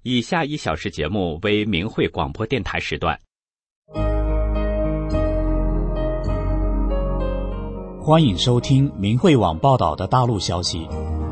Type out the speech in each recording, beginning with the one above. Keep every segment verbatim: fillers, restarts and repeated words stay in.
以下一小时节目为明慧广播电台时段。 欢迎收听明慧网报道的大陆消息。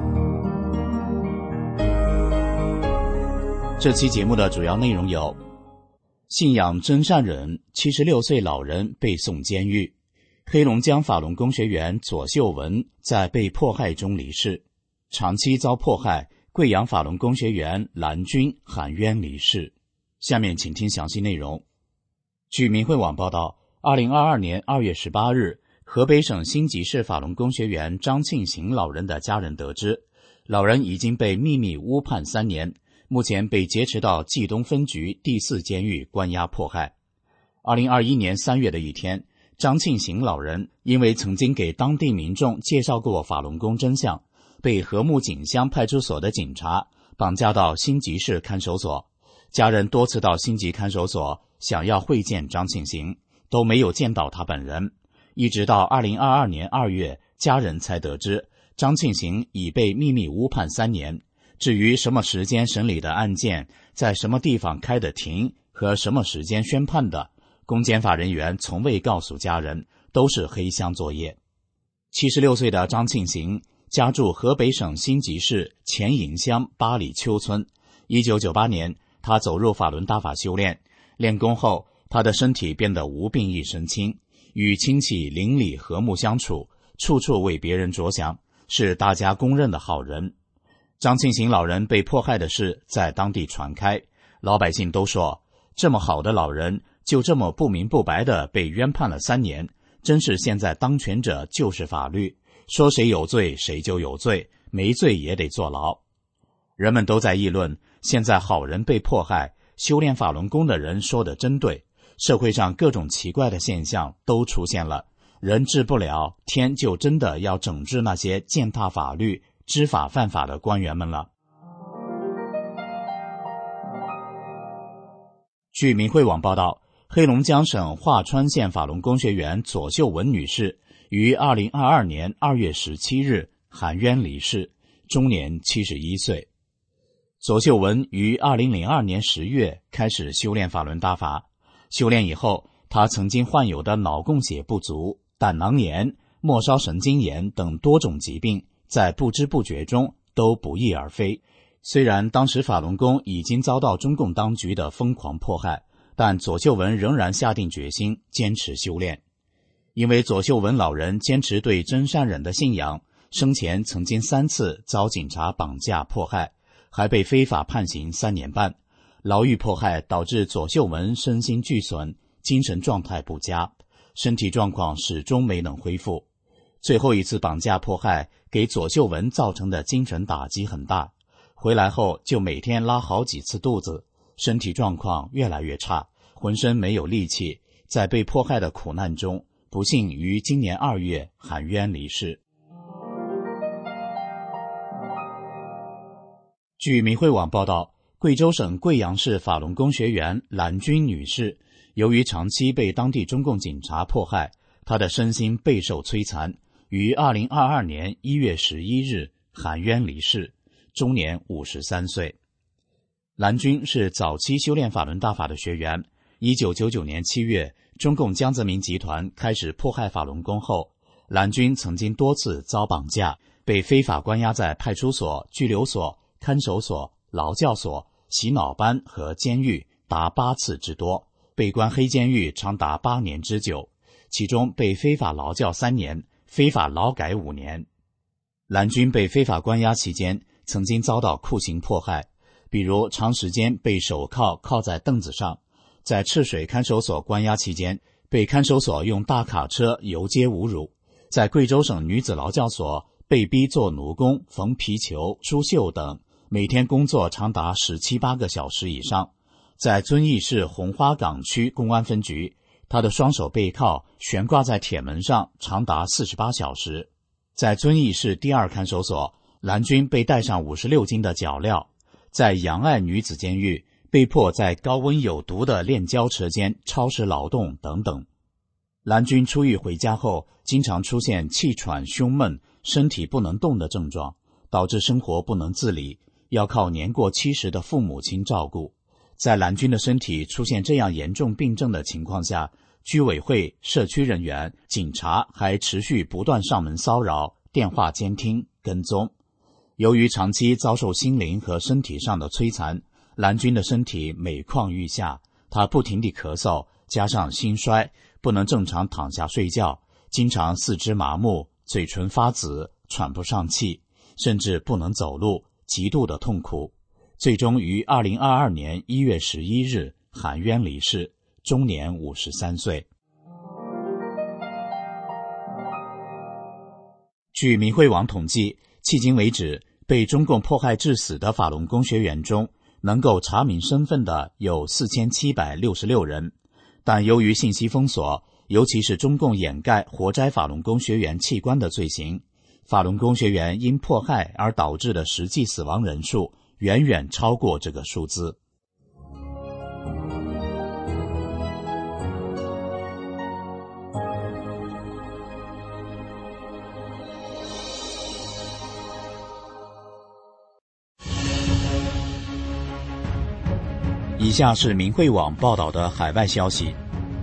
这期节目的主要内容有：信仰真善忍，七十六岁老人被送监狱；黑龙江法轮功学员左秀文在被迫害中离世；长期遭迫害贵阳法轮功学员蓝军喊冤离世。下面请听详细内容。据明慧网报道，二零二二年二月十八日，河北省辛集市法轮功学员张庆行老人的家人得知，老人已经被秘密误判三年，目前被劫持到冀东分局第四监狱关押迫害。二零二一年三月的一天，张庆行老人因为曾经给当地民众介绍过法轮功真相，被和睦锦乡派出所的警察绑架到辛集市看守所。家人多次到辛集看守所想要会见张庆行，都没有见到他本人。一直到二零二二年二月，家人才得知张庆行已被秘密误判三年。至于什么时间审理的案件，在什么地方开的庭和什么时间宣判的，公检法人员从未告诉家人，都是黑箱作业。七十六岁的张庆行家住河北省辛集市前营乡八里丘村。一九九八年，他走入法轮大法修炼，练功后，他的身体变得无病一身轻，与亲戚邻里和睦相处，处处为别人着想，是大家公认的好人。张庆行老人被迫害的事在当地传开，老百姓都说，这么好的老人就这么不明不白地被冤判了三年，真是现在当权者就是法律，说谁有罪谁就有罪，没罪也得坐牢。人们都在议论，现在好人被迫害，修炼法轮功的人说的真对，社会上各种奇怪的现象都出现了，人治不了，天就真的要整治那些践踏法律、知法犯法的官员们了。据明慧网报道，黑龙江省华川县法轮功学员左秀文女士于二零二二年二月十七日喊冤离世，终年七十一岁。左秀文于二零零二年十月开始修炼法轮大法，修炼以后，她曾经患有的脑供血不足、胆囊炎、末梢神经炎等多种疾病，在不知不觉中都不翼而飞。虽然当时法轮功已经遭到中共当局的疯狂迫害，但左秀文仍然下定决心坚持修炼。因为左秀文老人坚持对真善忍的信仰，生前曾经三次遭警察绑架迫害，还被非法判刑三年半。牢狱迫害导致左秀文身心俱损，精神状态不佳，身体状况始终没能恢复。最后一次绑架迫害给左秀文造成的精神打击很大，回来后就每天拉好几次肚子，身体状况越来越差，浑身没有力气，在被迫害的苦难中，不幸于今年二月喊冤离世。据明慧网报道，贵州省贵阳市法轮功学员蓝军女士，由于长期被当地中共警察迫害，她的身心备受摧残，于二零二二年一月十一日喊冤离世，终年五十三岁。蓝军是早期修炼法轮大法的学员。一九九九年七月，中共江泽民集团开始迫害法轮功后，蓝军曾经多次遭绑架，被非法关押在派出所、拘留所、看守所、劳教所、洗脑班和监狱达八次之多，被关黑监狱长达八年之久，其中被非法劳教三年，非法劳改五年。蓝军被非法关押期间，曾经遭到酷刑迫害，比如长时间被手铐铐在凳子上，在赤水看守所关押期间，被看守所用大卡车游街侮辱；在贵州省女子劳教所被逼做奴工、缝皮球、梳绣等，每天工作长达十七八个小时以上。在遵义市红花岗区公安分局，他的双手被铐悬挂在铁门上长达四十八小时。在遵义市第二看守所，蓝军被带上五十六斤的脚镣。在杨爱女子监狱，被迫在高温有毒的炼焦车间超时劳动等等。蓝军出狱回家后，经常出现气喘、胸闷、身体不能动的症状，导致生活不能自理， 要靠年过七十的父母亲照顾。在蓝军的身体出现这样严重病症的情况下，居委会、社区人员、警察还持续不断上门骚扰、电话监听、跟踪。由于长期遭受心灵和身体上的摧残，蓝军的身体每况愈下，他不停地咳嗽，加上心衰，不能正常躺下睡觉，经常四肢麻木，嘴唇发紫，喘不上气，甚至不能走路，极度的痛苦。最终于二零二二年一月十一日含冤离世，终年五十三岁。据明慧网统计，迄今为止被中共迫害致死的法轮功学员中，能够查明身份的有四千七百六十六人，但由于信息封锁，尤其是中共掩盖活摘法轮功学员器官的罪行，法轮功学员因迫害而导致的实际死亡人数远远超过这个数字。以下是明慧网报道的海外消息，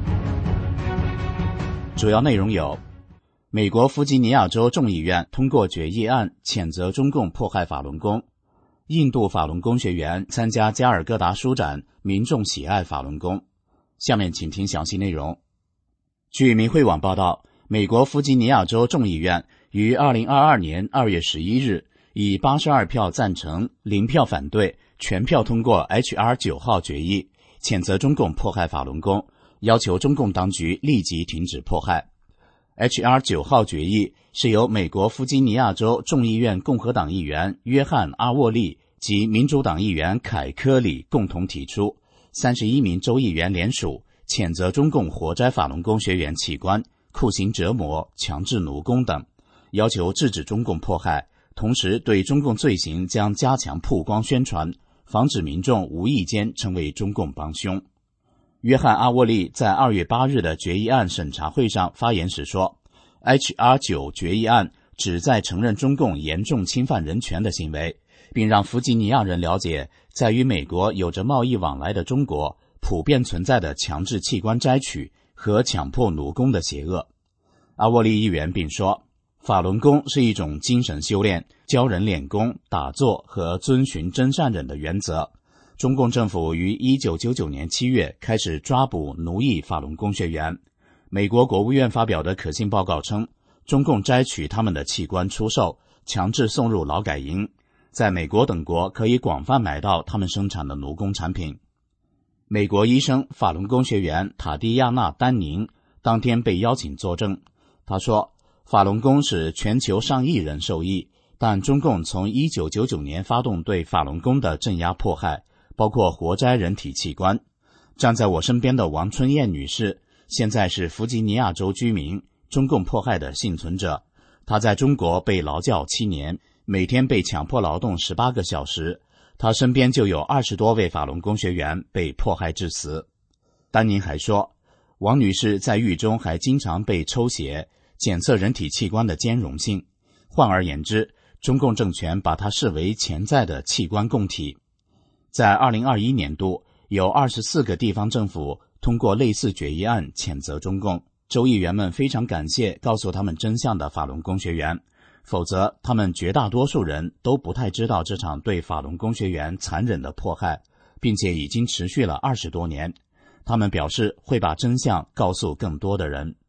主要内容有：美国弗吉尼亚州众议院通过决议案，谴责中共迫害法轮功；印度法轮功学员参加加尔各答书展，民众喜爱法轮功。下面请听详细内容。据明慧网报道，美国弗吉尼亚州众议院于二零二二年二月十一日以八十二票赞成、零票反对，全票通过 H R 九 号决议，谴责中共迫害法轮功，要求中共当局立即停止迫害。H R 九 号决议是由美国弗吉尼亚州众议院共和党议员约翰·阿沃利及民主党议员凯·科里共同提出，三十一名州议员联署，谴责中共活摘法轮功学员器官、酷刑折磨、强制奴工等，要求制止中共迫害，同时对中共罪行将加强曝光宣传，防止民众无意间成为中共帮凶。约翰·阿沃利在二月八日的决议案审查会上发言时说， H R 九 决议案旨在承认中共严重侵犯人权的行为，并让弗吉尼亚人了解，在与美国有着贸易往来的中国普遍存在的强制器官摘取和强迫奴工的邪恶。阿沃利议员并说，法轮功是一种精神修炼，教人练功、打坐和遵循真善忍的原则。中共政府于一九九九年七月开始抓捕奴役法轮功学员。美国国务院发表的可信报告称，中共摘取他们的器官出售，强制送入劳改营，在美国等国可以广泛买到他们生产的奴工产品。美国医生法轮功学员塔蒂亚娜·丹宁当天被邀请作证，他说，法轮功使全球上亿人受益，但中共从一九九九年发动对法轮功的镇压迫害，包括活摘人体器官。站在我身边的王春燕女士现在是弗吉尼亚州居民，中共迫害的幸存者。她在中国被劳教七年，每天被强迫劳动十八个小时，她身边就有二十多位法轮功学员被迫害致死。丹宁还说，王女士在狱中还经常被抽血，检测人体器官的兼容性。换而言之，中共政权把它视为潜在的器官供体。在二零二一年度，有二十四个地方政府通过类似决议案谴责中共。州议员们非常感谢告诉他们真相的法轮功学员，否则他们绝大多数人都不太知道这场对法轮功学员残忍的迫害，并且已经持续了二十多年。他们表示会把真相告诉更多的人。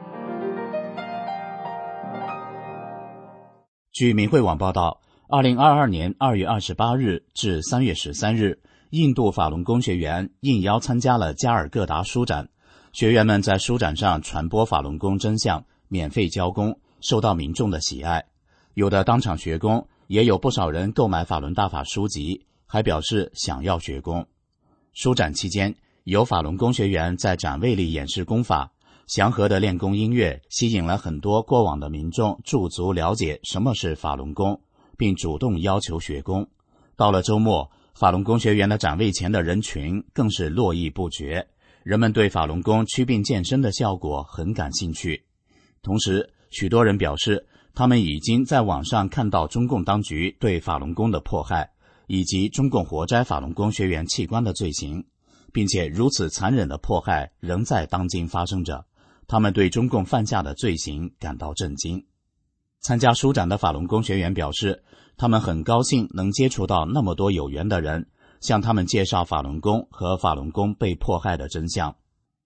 据明慧网报道，二零二二年二月二十八日至三月十三日，印度法轮功学员应邀参加了加尔各答书展。学员们在书展上传播法轮功真相，免费教功，受到民众的喜爱。有的当场学功，也有不少人购买法轮大法书籍，还表示想要学功。书展期间，有法轮功学员在展位里演示功法，祥和的练功音乐吸引了很多过往的民众驻足了解什么是法轮功，并主动要求学功。到了周末，法轮功学员的展位前的人群更是络绎不绝，人们对法轮功祛病健身的效果很感兴趣。同时，许多人表示，他们已经在网上看到中共当局对法轮功的迫害， 以及中共活摘法轮功学员器官的罪行，并且如此残忍的迫害仍在当今发生着，他们对中共犯下的罪行感到震惊。参加书展的法轮功学员表示，他们很高兴能接触到那么多有缘的人，向他们介绍法轮功和法轮功被迫害的真相。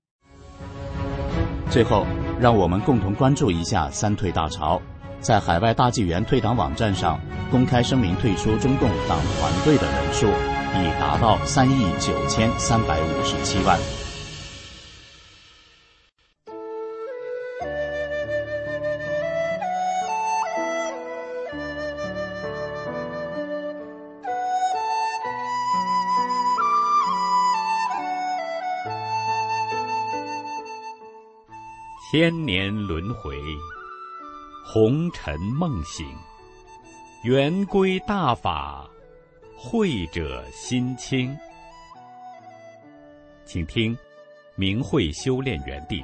最后，让我们共同关注一下三退大潮。在海外大纪元退党网站上公开声明退出中共党团队的人数已达到三亿九千三百五十七万。 千年轮回，红尘梦醒，圆归大法，慧者心清。请听明慧修炼园地。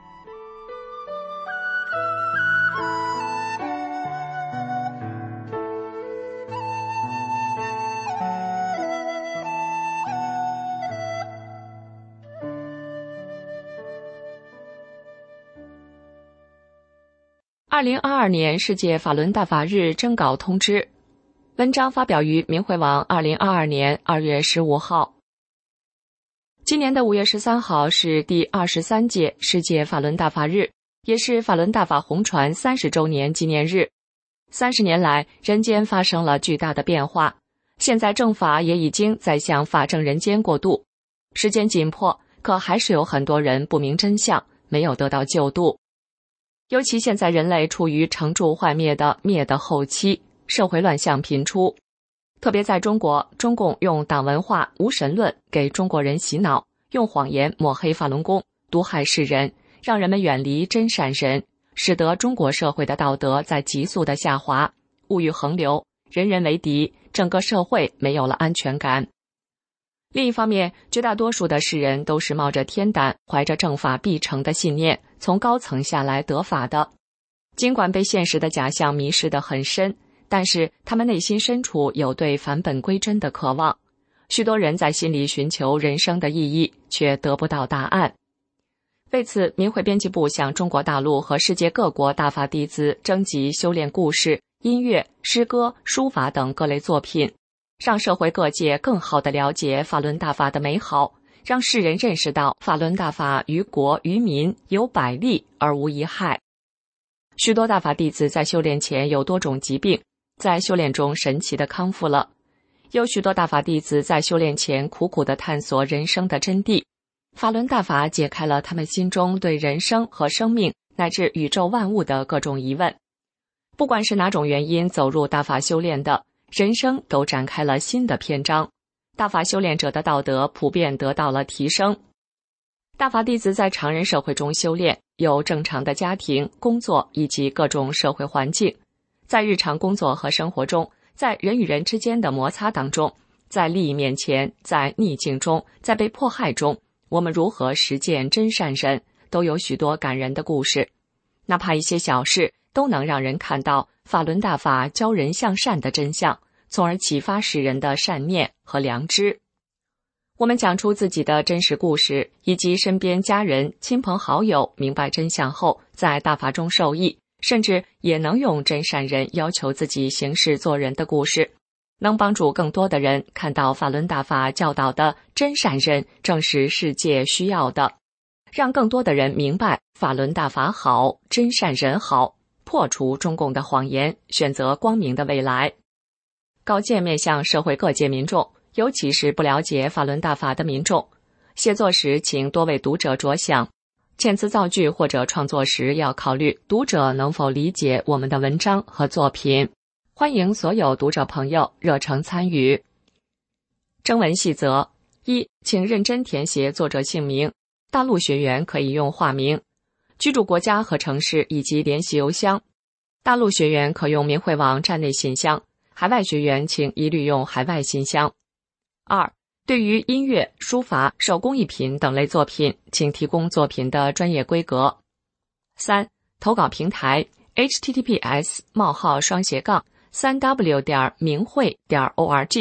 二零二二年世界法轮大法日征稿通知，文章发表于明慧网二零二二年二月十五号。今年的五月十三号是第二十三届世界法轮大法日，也是法轮大法红传三十周年纪念日。三十年来，人间发生了巨大的变化，现在正法也已经在向法正人间过渡。时间紧迫，可还是有很多人不明真相，没有得到救度。尤其现在人类处于成住坏灭的灭的后期，社会乱象频出。特别在中国，中共用党文化、无神论给中国人洗脑，用谎言抹黑法轮功，毒害世人，让人们远离真善人，使得中国社会的道德在急速的下滑，物欲横流，人人为敌，整个社会没有了安全感。另一方面，绝大多数的世人都是冒着天胆，怀着正法必成的信念，从高层下来得法的。尽管被现实的假象迷失得很深，但是他们内心深处有对返本归真的渴望。许多人在心里寻求人生的意义，却得不到答案。为此，明慧编辑部向中国大陆和世界各国大法弟子征集修炼故事、音乐、诗歌、书法等各类作品，让社会各界更好地了解法轮大法的美好，让世人认识到法轮大法于国于民有百利而无一害。许多大法弟子在修炼前有多种疾病，在修炼中神奇地康复了。有许多大法弟子在修炼前苦苦地探索人生的真谛，法轮大法解开了他们心中对人生和生命乃至宇宙万物的各种疑问。不管是哪种原因走入大法修炼的，人生都展开了新的篇章，大法修炼者的道德普遍得到了提升。大法弟子在常人社会中修炼，有正常的家庭、工作以及各种社会环境。在日常工作和生活中，在人与人之间的摩擦当中，在利益面前，在逆境中，在被迫害中，我们如何实践真善忍，都有许多感人的故事。哪怕一些小事，都能让人看到法轮大法教人向善的真相，从而启发世人的善念和良知。我们讲出自己的真实故事，以及身边家人、亲朋好友明白真相后，在大法中受益，甚至也能用真善人要求自己行事做人的故事，能帮助更多的人看到法轮大法教导的真善人正是世界需要的，让更多的人明白法轮大法好，真善人好，破除中共的谎言，选择光明的未来。稿件面向社会各界民众，尤其是不了解法轮大法的民众，写作时请多为读者着想，遣词造句或者创作时要考虑读者能否理解我们的文章和作品。欢迎所有读者朋友热诚参与。征文细则：一、请认真填写作者姓名，大陆学员可以用化名，居住国家和城市以及联系邮箱。大陆学员可用明慧网站内信箱，海外学员请一律用海外信箱。二、对于音乐、书法、手工艺品等类作品，请提供作品的专业规格。三、投稿平台 H T T P S 冒号双斜杠三 W 点明慧点 O R G，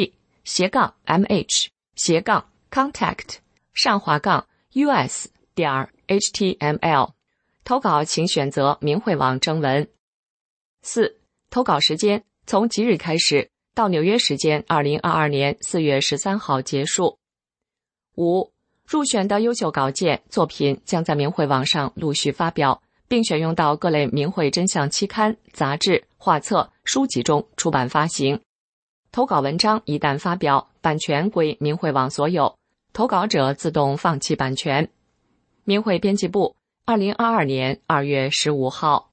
斜杠 mh 斜杠 contact 上滑杠 us 点 html。 投稿请选择明慧网征文。四、投稿时间从即日开始到纽约时间二零二二年四月十三号结束。五、入选的优秀稿件作品将在明慧网上陆续发表，并选用到各类明慧真相期刊、杂志、画册、书籍中出版发行。投稿文章一旦发表，版权归明慧网所有，投稿者自动放弃版权。明慧编辑部，二零二二年二月十五号。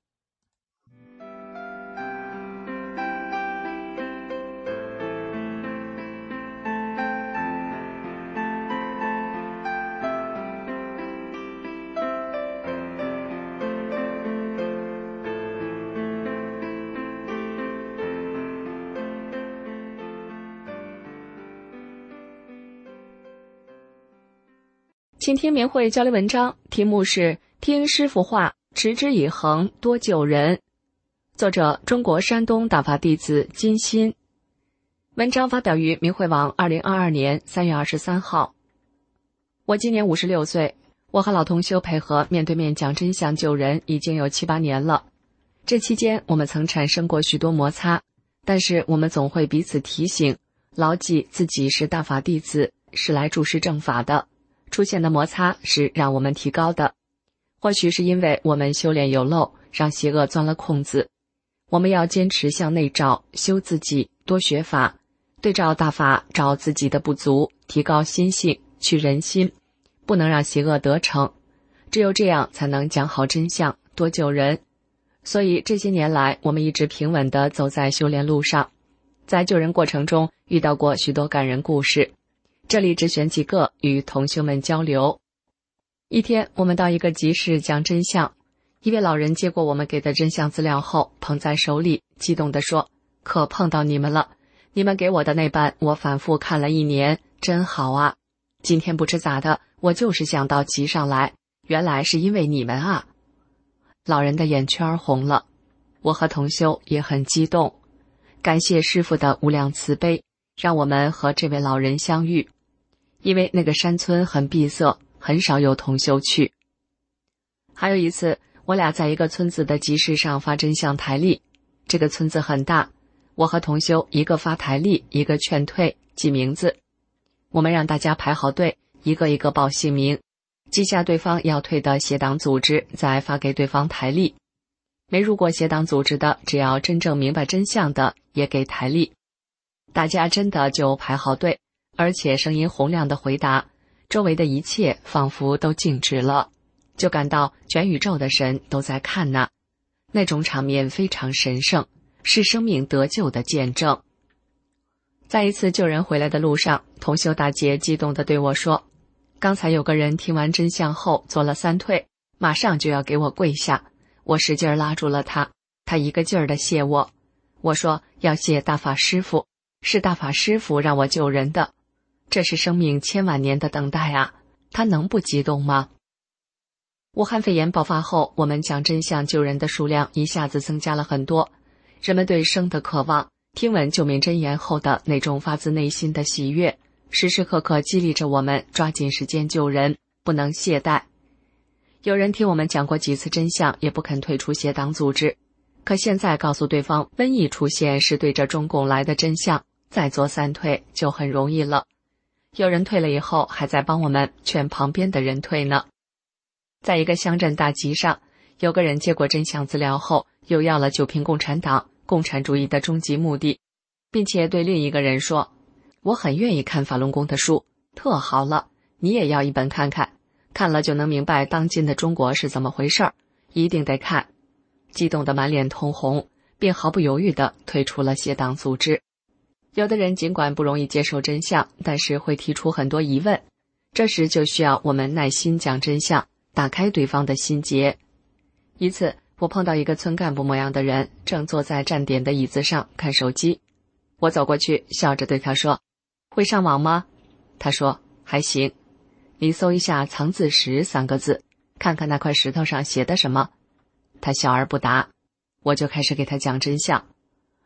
请听明慧交流文章，题目是听师父话，持之以恒，多救人。作者中国山东大法弟子金鑫。文章发表于明慧网二零二二年三月二十三号。我今年五十六岁，我和老同修配合面对面讲真相救人已经有七八年了。这期间我们曾产生过许多摩擦，但是我们总会彼此提醒，牢记自己是大法弟子，是来注释正法的。出现的摩擦是让我们提高的，或许是因为我们修炼有漏，让邪恶钻了空子。我们要坚持向内照，修自己，多学法，对照大法，找自己的不足，提高心性，去人心，不能让邪恶得逞。只有这样才能讲好真相，多救人。所以这些年来，我们一直平稳地走在修炼路上，在救人过程中遇到过许多感人故事。这里只选几个与同修们交流。一天，我们到一个集市讲真相，一位老人接过我们给的真相资料后，捧在手里，激动地说：“可碰到你们了！你们给我的那版，我反复看了一年，真好啊！今天不知咋的，我就是想到集上来，原来是因为你们啊！”老人的眼圈红了，我和同修也很激动，感谢师父的无量慈悲，让我们和这位老人相遇。因为那个山村很闭塞，很少有同修去。还有一次，我俩在一个村子的集市上发真相台历。这个村子很大，我和同修一个发台历，一个劝退，记名字。我们让大家排好队，一个一个报姓名，记下对方要退的邪党组织，再发给对方台历。没入过邪党组织的，只要真正明白真相的，也给台历。大家真的就排好队，而且声音洪亮的回答，周围的一切仿佛都静止了，就感到全宇宙的神都在看呐。那种场面非常神圣，是生命得救的见证。在一次救人回来的路上，同修大姐激动地对我说：“刚才有个人听完真相后做了三退，马上就要给我跪下，我使劲拉住了他，他一个劲儿地谢我。我说要谢大法师父，是大法师父让我救人的。这是生命千万年的等待啊，他能不激动吗？”武汉肺炎爆发后，我们讲真相救人的数量一下子增加了很多，人们对生的渴望，听闻救命真言后的那种发自内心的喜悦，时时刻刻激励着我们抓紧时间救人，不能懈怠。有人听我们讲过几次真相，也不肯退出邪党组织，可现在告诉对方瘟疫出现是对着中共来的真相，再做三退就很容易了。有人退了以后，还在帮我们劝旁边的人退呢。在一个乡镇大集上，有个人接过真相资料后，又要了九评共产党、共产主义的终极目的，并且对另一个人说：“我很愿意看法轮功的书，特好了，你也要一本看看，看了就能明白当今的中国是怎么回事儿，一定得看。”激动得满脸通红，并毫不犹豫地退出了邪党组织。有的人尽管不容易接受真相，但是会提出很多疑问，这时就需要我们耐心讲真相，打开对方的心结。一次，我碰到一个村干部模样的人，正坐在站点的椅子上看手机。我走过去，笑着对他说：“会上网吗？”他说：“还行。”你搜一下藏字石三个字，看看那块石头上写的什么。他笑而不答。我就开始给他讲真相。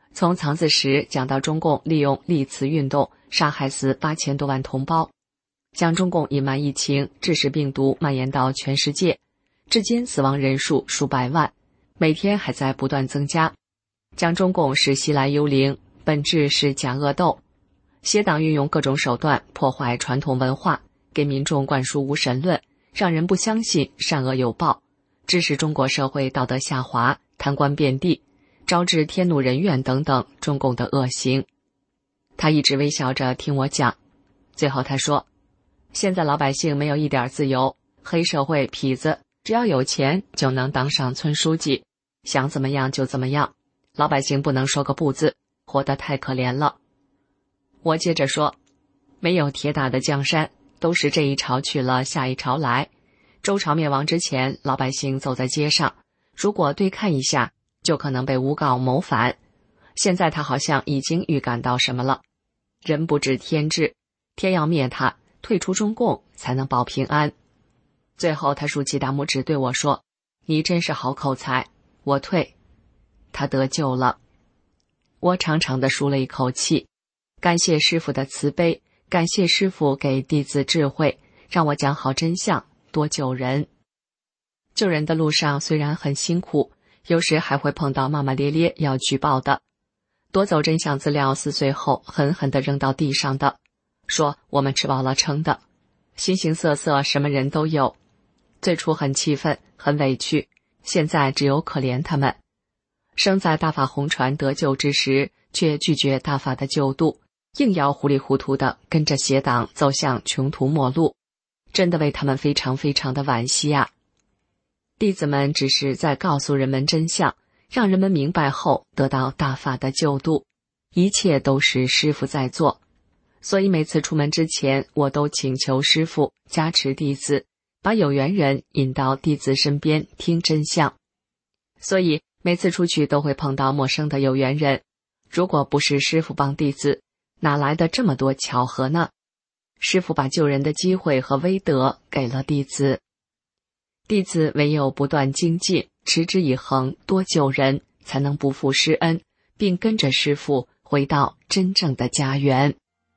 从藏子时讲到中共利用历次运动杀害死八千多万同胞，将中共隐瞒疫情，致使病毒蔓延到全世界，至今死亡人数数百万，每天还在不断增加。将中共视西来幽灵，本质是假恶斗。邪党运用各种手段破坏传统文化，给民众灌输无神论，让人不相信善恶有报，致使中国社会道德下滑，贪官遍地，招致天怒人怨等等中共的恶行。他一直微笑着听我讲，最后他说，现在老百姓没有一点自由，黑社会痞子只要有钱就能当上村书记，想怎么样就怎么样，老百姓不能说个不字，活得太可怜了。我接着说，没有铁打的江山，都是这一朝去了下一朝来。周朝灭亡之前，老百姓走在街上，如果对看一下，就可能被诬告谋反。现在他好像已经预感到什么了。人不知天知，天要灭他，退出中共才能保平安。最后他竖起大拇指对我说，你真是好口才，我退。他得救了。我长长地舒了一口气，感谢师父的慈悲，感谢师父给弟子智慧，让我讲好真相，多救人。救人的路上虽然很辛苦，有时还会碰到骂骂咧咧要举报的，夺走真相资料撕碎后狠狠地扔到地上的，说我们吃饱了撑的，形形色色什么人都有。最初很气愤很委屈，现在只有可怜他们。生在大法红传得救之时，却拒绝大法的救度，硬要糊里糊涂地跟着邪党走向穷途末路，真的为他们非常非常的惋惜啊！弟子们只是在告诉人们真相，让人们明白后得到大法的救度，一切都是师父在做。所以每次出门之前，我都请求师父加持弟子，把有缘人引到弟子身边听真相。所以每次出去都会碰到陌生的有缘人，如果不是师父帮弟子，哪来的这么多巧合呢？师父把救人的机会和威德给了弟子，弟子唯有不断精进，持之以恒，多救人，才能不负师恩，并跟着师父回到真正的家园。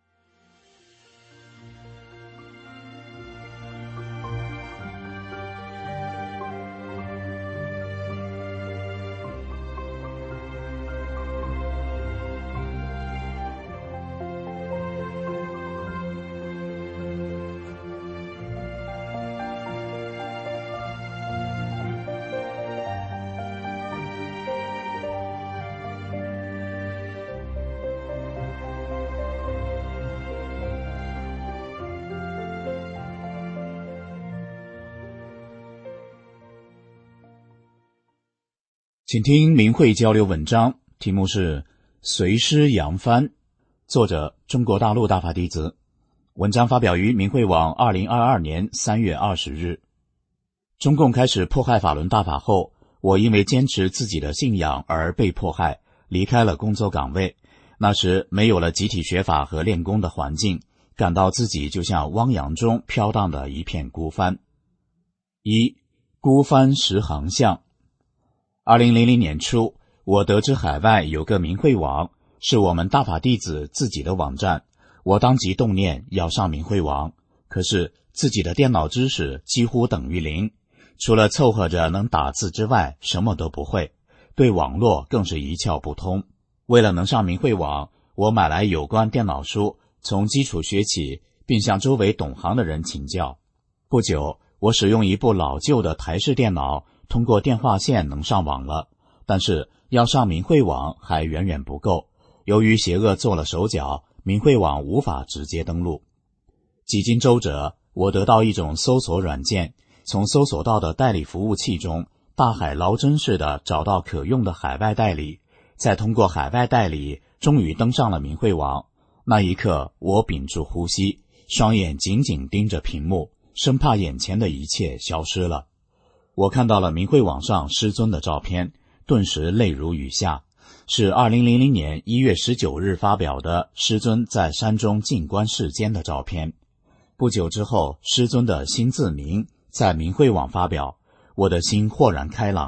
请听明慧交流文章，题目是随师扬帆，作者中国大陆大法弟子。文章发表于明慧网二零二二年三月二十日。中共开始迫害法轮大法后，我因为坚持自己的信仰而被迫害，离开了工作岗位。那时没有了集体学法和练功的环境，感到自己就像汪洋中飘荡的一片孤帆。一、孤帆识航向。二零零零年初，我得知海外有个明慧网，是我们大法弟子自己的网站。我当即动念要上明慧网，可是自己的电脑知识几乎等于零，除了凑合着能打字之外，什么都不会，对网络更是一窍不通。为了能上明慧网，我买来有关电脑书，从基础学起，并向周围懂行的人请教。不久，我使用一部老旧的台式电脑，通过电话线能上网了，但是要上明慧网还远远不够。由于邪恶做了手脚，明慧网无法直接登录。几经周折，我得到一种搜索软件，从搜索到的代理服务器中大海捞针似的找到可用的海外代理，再通过海外代理终于登上了明慧网。那一刻，我屏住呼吸，双眼紧紧盯着屏幕，生怕眼前的一切消失了。我看到了明慧网上师尊的照片，顿时泪如雨下，是二零零零年一月十九日发表的师尊在山中静观世间的照片。不久之后，师尊的新字名在明慧网发表，我的心豁然开朗，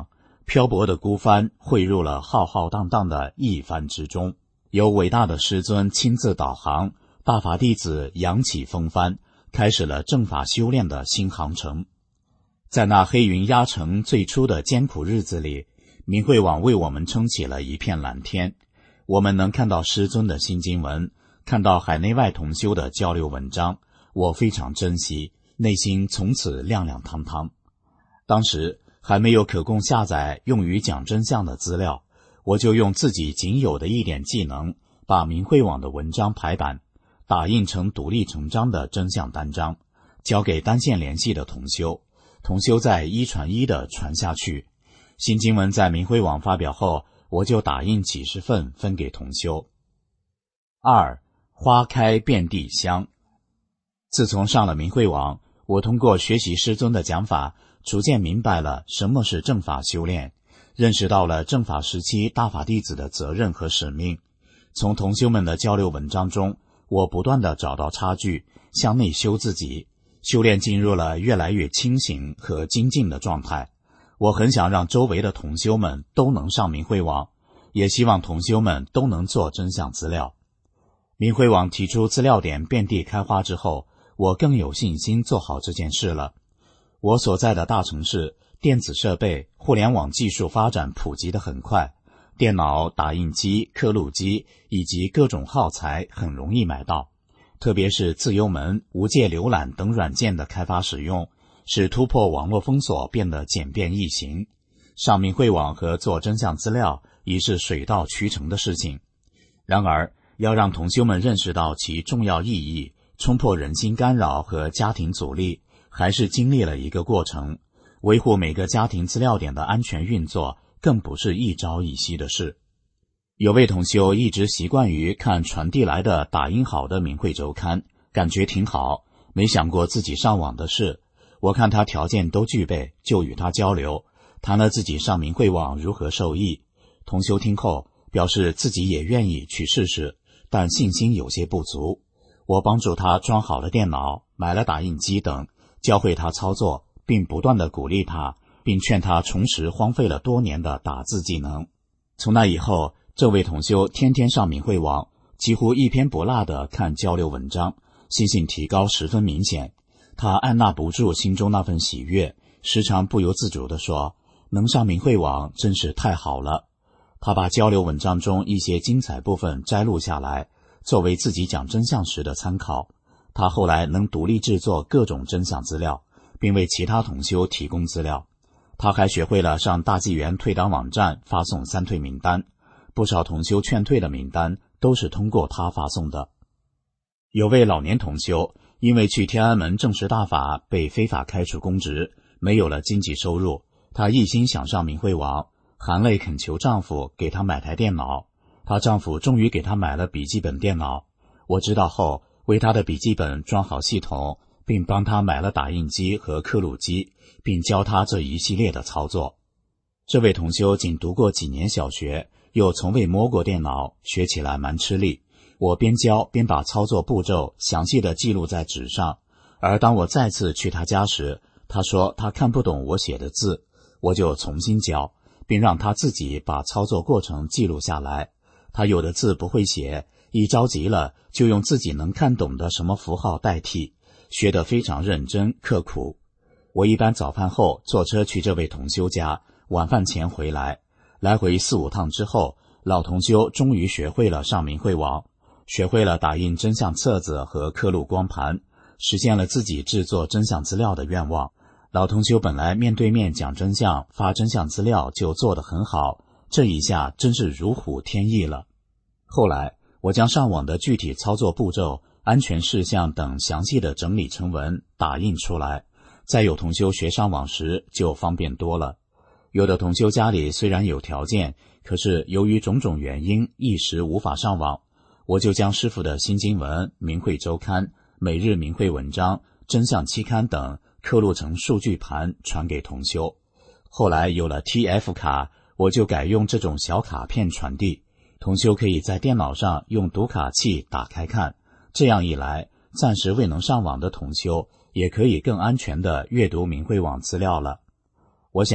漂泊的孤帆汇入了浩浩荡荡的一帆之中，由伟大的师尊亲自导航，大法弟子扬起风帆，开始了正法修炼的新航程。在那黑云压城最初的艰苦日子里，明慧网为我们撑起了一片蓝天。我们能看到师尊的新经文，看到海内外同修的交流文章，我非常珍惜，内心从此亮亮堂堂。当时还没有可供下载用于讲真相的资料，我就用自己仅有的一点技能，把明慧网的文章排版，打印成独立成章的真相单章，交给单线联系的同修，同修再一传一的传下去。新经文在明慧网发表后，我就打印几十份分给同修。二，花开遍地香。自从上了明慧网，我通过学习师尊的讲法，逐渐明白了什么是正法修炼，认识到了正法时期大法弟子的责任和使命。从同修们的交流文章中，我不断地找到差距，向内修自己，修炼进入了越来越清醒和精进的状态。我很想让周围的同修们都能上明慧网，也希望同修们都能做真相资料。明慧网提出资料点遍地开花之后，我更有信心做好这件事了。我所在的大城市，电子设备、互联网技术发展普及得很快，电脑、打印机、刻录机以及各种耗材很容易买到，特别是自由门、无界浏览等软件的开发使用，使突破网络封锁变得简便易行。上明慧网和做真相资料已是水到渠成的事情。然而，要让同修们认识到其重要意义，冲破人心干扰和家庭阻力，还是经历了一个过程。维护每个家庭资料点的安全运作，更不是一朝一夕的事。有位同修一直习惯于看传递来的打印好的明慧周刊，感觉挺好，没想过自己上网的事。我看他条件都具备，就与他交流，谈了自己上明慧网如何受益。同修听后表示自己也愿意去试试，但信心有些不足。我帮助他装好了电脑，买了打印机等，教会他操作，并不断地鼓励他，并劝他重拾荒废了多年的打字技能。从那以后，这位同修天天上明慧网，几乎一篇不落地看交流文章，心性提高十分明显。他按捺不住心中那份喜悦，时常不由自主地说，能上明慧网真是太好了。他把交流文章中一些精彩部分摘录下来，作为自己讲真相时的参考。他后来能独立制作各种真相资料，并为其他同修提供资料。他还学会了上大纪元退党网站发送三退名单，不少同修劝退的名单都是通过他发送的。有位老年同修因为去天安门证实大法被非法开除公职，没有了经济收入，她一心想上明慧网，含泪恳求丈夫给她买台电脑。她丈夫终于给她买了笔记本电脑，我知道后为她的笔记本装好系统，并帮她买了打印机和刻录机，并教她这一系列的操作。这位同修仅读过几年小学，又从未摸过电脑，学起来蛮吃力。我边教边把操作步骤详细地记录在纸上，而当我再次去他家时，他说他看不懂我写的字，我就重新教，并让他自己把操作过程记录下来。他有的字不会写，一着急了就用自己能看懂的什么符号代替，学得非常认真刻苦。我一般早饭后坐车去这位同修家，晚饭前回来，来回四五趟之后，老同修终于学会了上明慧网，学会了打印真相册子和刻录光盘，实现了自己制作真相资料的愿望。老同修本来面对面讲真相、发真相资料就做得很好，这一下真是如虎添翼了。后来我将上网的具体操作步骤、安全事项等详细的整理成文打印出来，在有同修学上网时就方便多了。有的同修家里虽然有条件，可是由于种种原因一时无法上网，我就将师父的新经文、明慧周刊、每日明慧文章、真相期刊等刻录成数据盘传给同修。后来有了 T F 卡，我就改用这种小卡片传递，同修可以在电脑上用读卡器打开看，这样一来，暂时未能上网的同修也可以更安全地阅读明慧网资料了。我想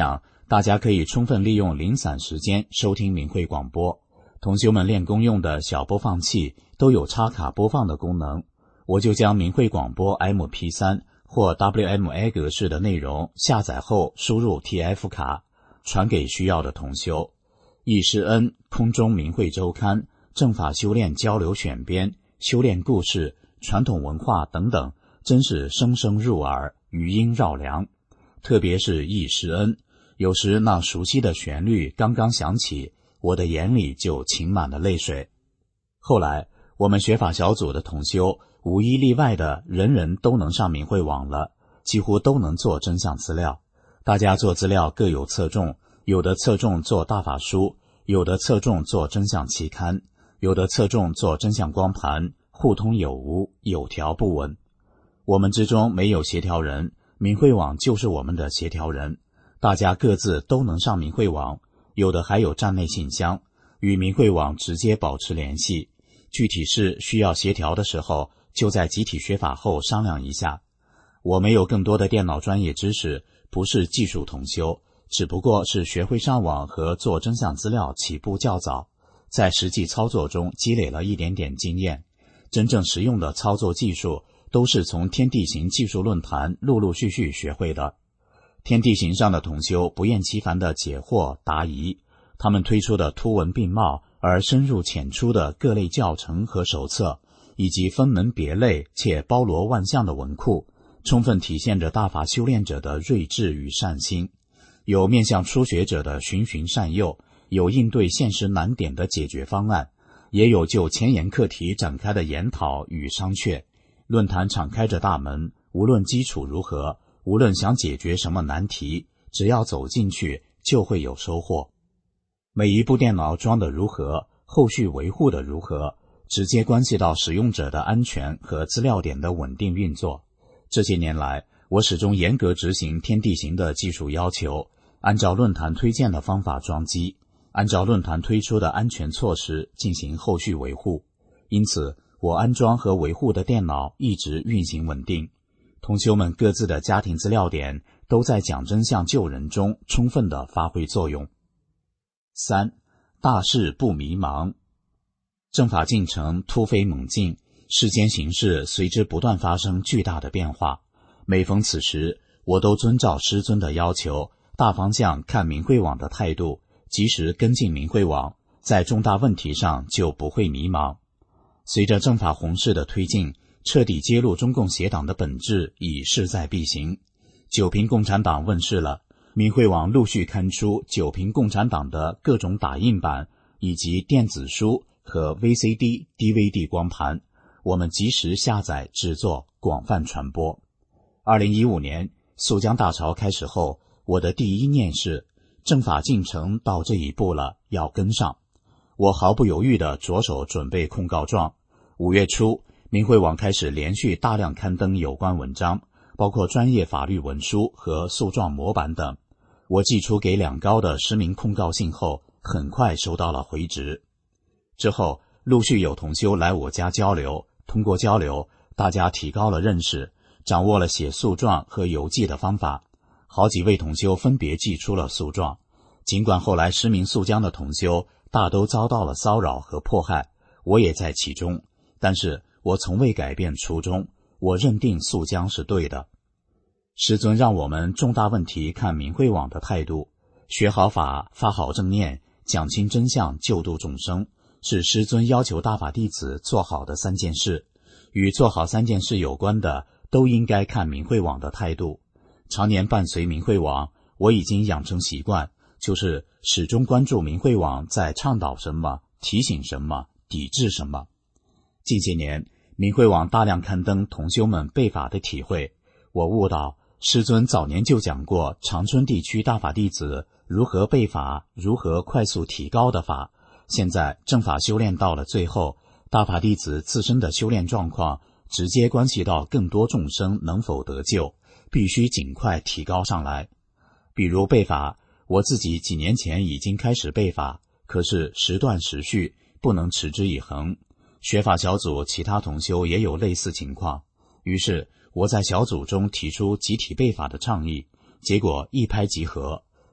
大家可以充分利用零散时间收听明慧广播。同修们练功用的小播放器都有插卡播放的功能，我就将明慧广播 M P 三 或 W M A 格式的内容下载后输入 T F 卡，传给需要的同修。易师恩、空中明慧周刊、正法修炼交流选编、修炼故事、传统文化等等，真是声声入耳，余音绕梁。特别是易师恩，有时那熟悉的旋律刚刚响起，我的眼里就噙满了泪水。后来我们学法小组的同修无一例外的人人都能上明慧网了，几乎都能做真相资料。大家做资料各有侧重，有的侧重做大法书，有的侧重做真相期刊，有的侧重做真相光盘，互通有无，有条不紊。我们之中没有协调人，明慧网就是我们的协调人。大家各自都能上明慧网，有的还有站内信箱，与明慧网直接保持联系。具体是需要协调的时候，就在集体学法后商量一下。我没有更多的电脑专业知识，不是技术同修，只不过是学会上网和做真相资料起步较早，在实际操作中积累了一点点经验。真正实用的操作技术都是从天地行技术论坛陆陆续续学会的。天地行上的同修不厌其烦的解惑答疑，他们推出的突文并茂而深入浅出的各类教程和手册，以及分门别类且包罗万象的文库，充分体现着大法修炼者的睿智与善心。有面向初学者的循循善诱，有应对现实难点的解决方案，也有就前沿课题展开的研讨与商榷。论坛敞开着大门，无论基础如何，无论想解决什么难题，只要走进去就会有收获。每一部电脑装得如何，后续维护的如何，直接关系到使用者的安全和资料点的稳定运作。这些年来，我始终严格执行天地行的技术要求，按照论坛推荐的方法装机，按照论坛推出的安全措施进行后续维护。因此，我安装和维护的电脑一直运行稳定。同修们各自的家庭资料点都在讲真相救人中充分地发挥作用。三、大事不迷茫。正法进程突飞猛进，世间形势随之不断发生巨大的变化。每逢此时，我都遵照师尊的要求，大方向看明慧网的态度，及时跟进明慧网，在重大问题上就不会迷茫。随着正法弘誓的推进，彻底揭露中共邪党的本质已势在必行。九评共产党问世了，明慧网陆续刊出九评共产党的各种打印版以及电子书和 V C D、D V D 光盘，我们及时下载制作，广泛传播。二零一五年肃江大潮开始后，我的第一念是正法进程到这一步了，要跟上。我毫不犹豫地着手准备控告状。五月初，明慧网开始连续大量刊登有关文章，包括专业法律文书和诉状模板等。我寄出给两高的实名控告信后，很快收到了回执。之后陆续有同修来我家交流，通过交流，大家提高了认识，掌握了写诉状和邮寄的方法。好几位同修分别寄出了诉状。尽管后来实名诉江的同修大都遭到了骚扰和迫害，我也在其中，但是我从未改变初衷，我认定诉江是对的。师尊让我们重大问题看明慧网的态度，学好法，发好正念，讲清真相，救度众生，是师尊要求大法弟子做好的三件事。与做好三件事有关的，都应该看明慧网的态度。常年伴随明慧网，我已经养成习惯，就是始终关注明慧网在倡导什么，提醒什么，抵制什么。近些年，明慧网大量刊登同修们背法的体会，我悟到师尊早年就讲过长春地区大法弟子如何背法，如何快速提高的法。现在正法修炼到了最后，大法弟子自身的修炼状况直接关系到更多众生能否得救，必须尽快提高上来。比如背法，我自己几年前已经开始背法，可是时断时续，不能持之以恒。学法小组其他同修也有类似情况，于是我在小组中提出集体背法的倡议，结果一拍即合。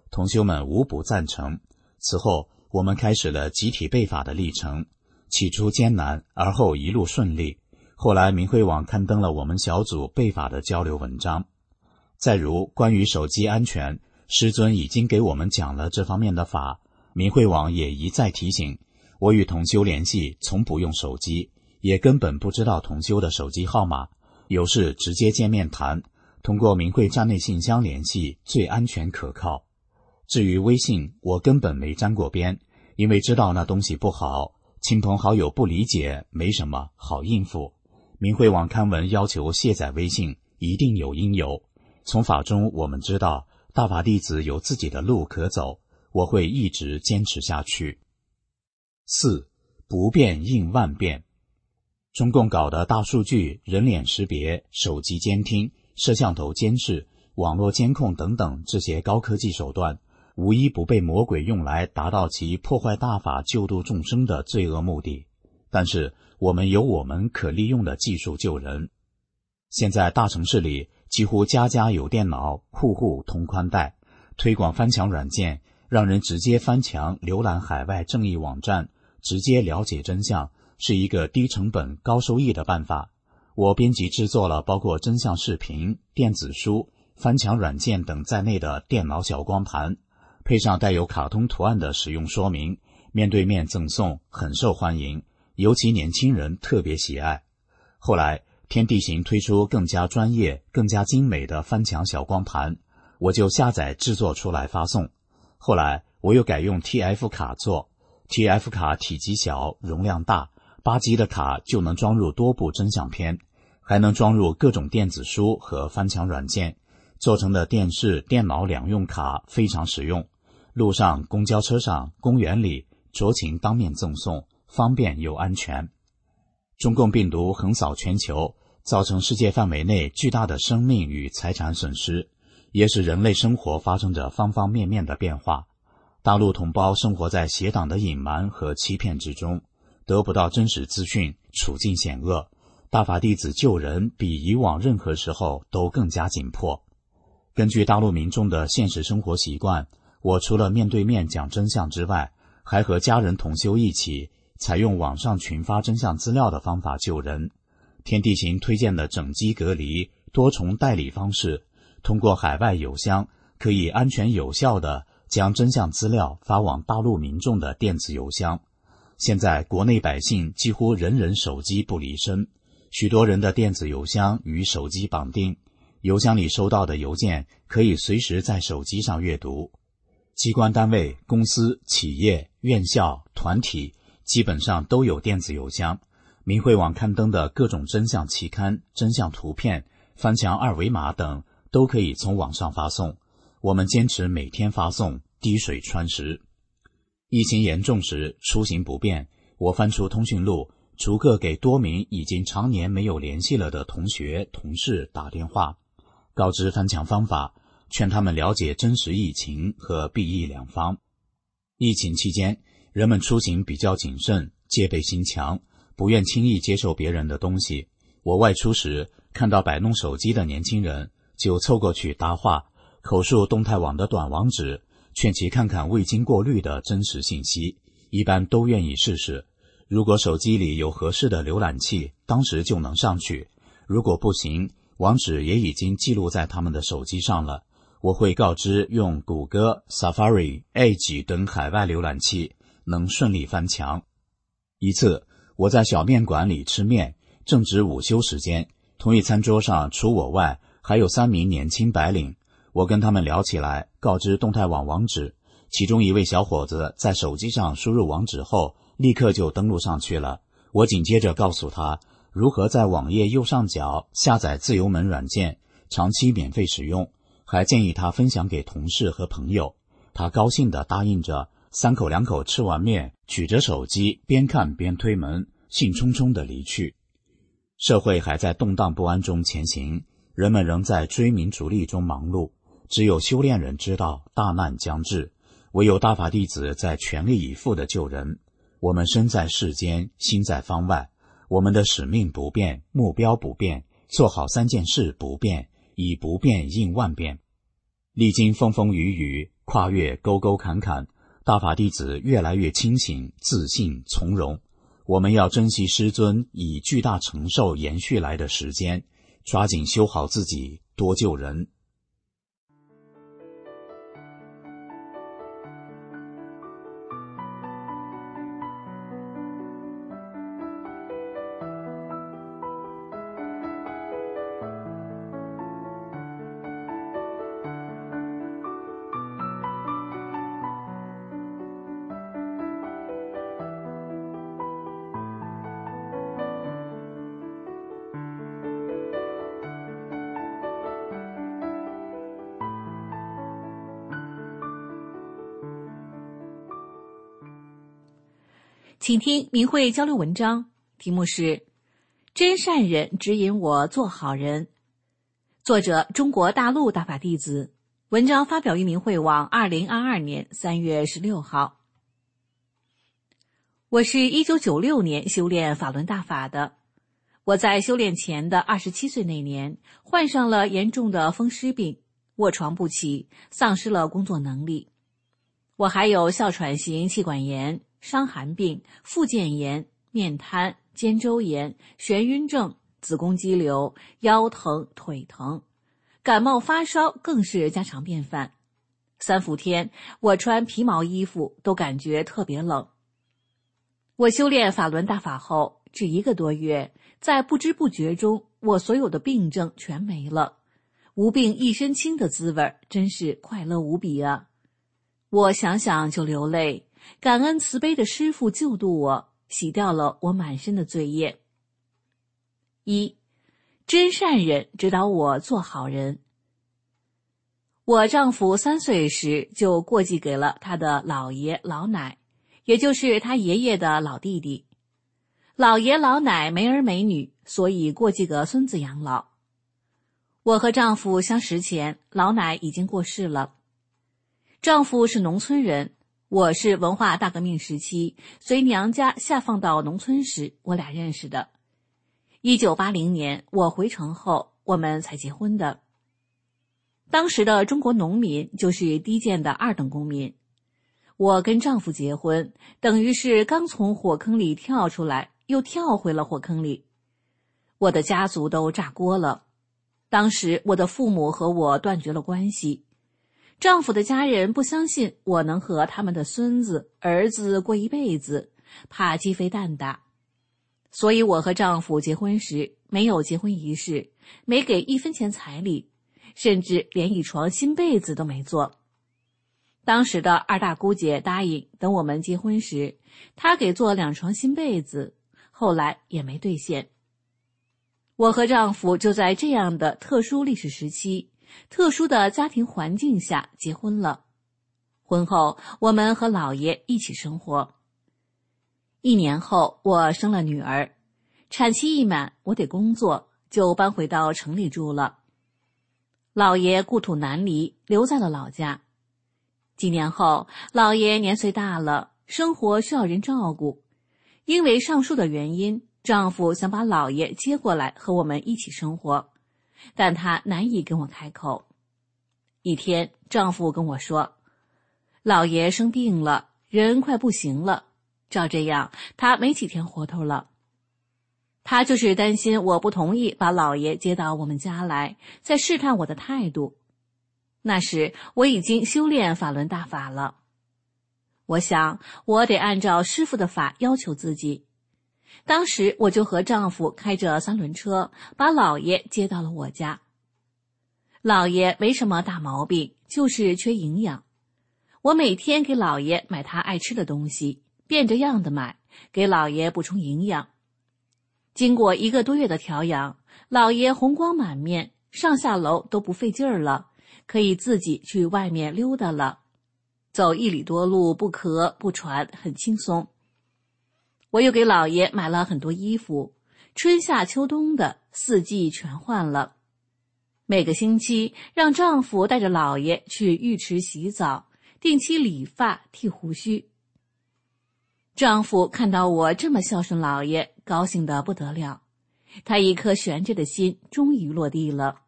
同修们无不赞成。此后我们开始了集体背法的历程，起初艰难，而后一路顺利。后来明慧网刊登了我们小组背法的交流文章。再如关于手机安全，师尊已经给我们讲了这方面的法，明慧网也一再提醒。我与同修联系从不用手机，也根本不知道同修的手机号码，有事直接见面谈，通过明慧站内信箱联系最安全可靠。至于微信，我根本没沾过边，因为知道那东西不好，亲朋好友不理解，没什么好应付。明慧网刊文要求卸载微信，一定有因由。从法中我们知道大法弟子有自己的路可走，我会一直坚持下去。四、不变应万变。中共搞的大数据、人脸识别、手机监听、摄像头监视、网络监控等等这些高科技手段，无一不被魔鬼用来达到其破坏大法救度众生的罪恶目的。但是我们有我们可利用的技术救人。现在大城市里几乎家家有电脑，户户通宽带，推广翻墙软件，让人直接翻墙浏览海外正义网站，直接了解真相，是一个低成本高收益的办法。我编辑制作了包括真相视频、电子书、翻墙软件等在内的电脑小光盘，配上带有卡通图案的使用说明，面对面赠送，很受欢迎，尤其年轻人特别喜爱。后来天地行推出更加专业、更加精美的翻墙小光盘，我就下载制作出来发送。后来我又改用 T F 卡做， T F 卡体积小，容量大，八 G 的卡就能装入多部真相片，还能装入各种电子书和翻墙软件。做成的电视、电脑两用卡非常实用，路上、公交车上、公园里酌情当面赠送，方便又安全。中共病毒横扫全球，造成世界范围内巨大的生命与财产损失，也使人类生活发生着方方面面的变化。大陆同胞生活在邪党的隐瞒和欺骗之中，得不到真实资讯，处境险恶。大法弟子救人比以往任何时候都更加紧迫。根据大陆民众的现实生活习惯，我除了面对面讲真相之外，还和家人同修一起采用网上群发真相资料的方法救人。天地行推荐的整机隔离、多重代理方式，通过海外邮箱可以安全有效地将真相资料发往大陆民众的电子邮箱。现在国内百姓几乎人人手机不离身，许多人的电子邮箱与手机绑定，邮箱里收到的邮件可以随时在手机上阅读。机关单位、公司、企业、院校、团体基本上都有电子邮箱。明慧网刊登的各种真相期刊、真相图片、翻墙二维码等都可以从网上发送。我们坚持每天发送，滴水穿石。疫情严重时出行不便，我翻出通讯录，逐个给多名已经常年没有联系了的同学、同事打电话，告知翻墙方法，劝他们了解真实疫情和避疫两方。疫情期间，人们出行比较谨慎，戒备心强，不愿轻易接受别人的东西。我外出时看到摆弄手机的年轻人，就凑过去搭话，口述动态网的短网址，劝其看看未经过滤的真实信息，一般都愿意试试。如果手机里有合适的浏览器，当时就能上去；如果不行，网址也已经记录在他们的手机上了。我会告知用谷歌、Safari、Edge 等海外浏览器能顺利翻墙。一次，我在小面馆里吃面，正值午休时间，同一餐桌上除我外还有三名年轻白领。我跟他们聊起来，告知动态网网址，其中一位小伙子在手机上输入网址后立刻就登录上去了。我紧接着告诉他如何在网页右上角下载自由门软件，长期免费使用，还建议他分享给同事和朋友。他高兴地答应着，三口两口吃完面，举着手机边看边推门，兴冲冲地离去。社会还在动荡不安中前行，人们仍在追名逐利中忙碌。只有修炼人知道大难将至，唯有大法弟子在全力以赴地救人。我们身在世间，心在方外，我们的使命不变，目标不变，做好三件事不变，以不变应万变。 历经风风雨雨，跨越沟沟坎坎，大法弟子越来越清醒、自信、从容。我们要珍惜师尊以巨大承受延续来的时间，抓紧修好自己，多救人。 请听明慧交流文章，题目是真善忍指引我做好人，作者中国大陆大法弟子，文章发表于明慧网二零二二年三月十六号。我是一九九六年修炼法轮大法的，我在修炼前的二十七岁那年患上了严重的风湿病，卧床不起，丧失了工作能力。我还有哮喘型气管炎、伤寒病、附件炎、面瘫、肩周炎、眩晕症、子宫肌瘤、腰疼、腿疼，感冒发烧更是家常便饭。三伏天，我穿皮毛衣服都感觉特别冷。我修炼法轮大法后，只一个多月，在不知不觉中，我所有的病症全没了，无病一身轻的滋味真是快乐无比啊！我想想就流泪，感恩慈悲的师父救度我，洗掉了我满身的罪业。一，真善忍指导我做好人。我丈夫三岁时就过继给了他的老爷老奶，也就是他爷爷的老弟弟。老爷老奶没儿没女，所以过继个孙子养老。我和丈夫相识前，老奶已经过世了。丈夫是农村人，我是文化大革命时期随娘家下放到农村时，我俩认识的。一九八零年我回城后，我们才结婚的。当时的中国农民就是低贱的二等公民。我跟丈夫结婚，等于是刚从火坑里跳出来，又跳回了火坑里。我的家族都炸锅了。当时我的父母和我断绝了关系。丈夫的家人不相信我能和他们的孙子、儿子过一辈子，怕鸡飞蛋打。所以我和丈夫结婚时没有结婚仪式，没给一分钱彩礼，甚至连一床新被子都没做。当时的二大姑姐答应等我们结婚时，她给做两床新被子，后来也没兑现。我和丈夫就在这样的特殊历史时期、特殊的家庭环境下结婚了。婚后，我们和老爷一起生活。一年后，我生了女儿，产期一满，我得工作，就搬回到城里住了。老爷故土难离，留在了老家。几年后，老爷年岁大了，生活需要人照顾。因为上述的原因，丈夫想把老爷接过来和我们一起生活，但他难以跟我开口。一天，丈夫跟我说，老爷生病了，人快不行了，照这样，他没几天活头了。他就是担心我不同意把老爷接到我们家来，在试探我的态度。那时我已经修炼法轮大法了，我想我得按照师父的法要求自己。当时我就和丈夫开着三轮车，把老爷接到了我家。老爷没什么大毛病，就是缺营养。我每天给老爷买他爱吃的东西，变着样的买，给老爷补充营养。经过一个多月的调养，老爷红光满面，上下楼都不费劲儿了，可以自己去外面溜达了，走一里多路不咳不喘，很轻松。我又给老爷买了很多衣服，春夏秋冬的四季全换了。每个星期让丈夫带着老爷去浴池洗澡，定期理发剃胡须。丈夫看到我这么孝顺老爷，高兴得不得了，他一颗悬着的心终于落地了，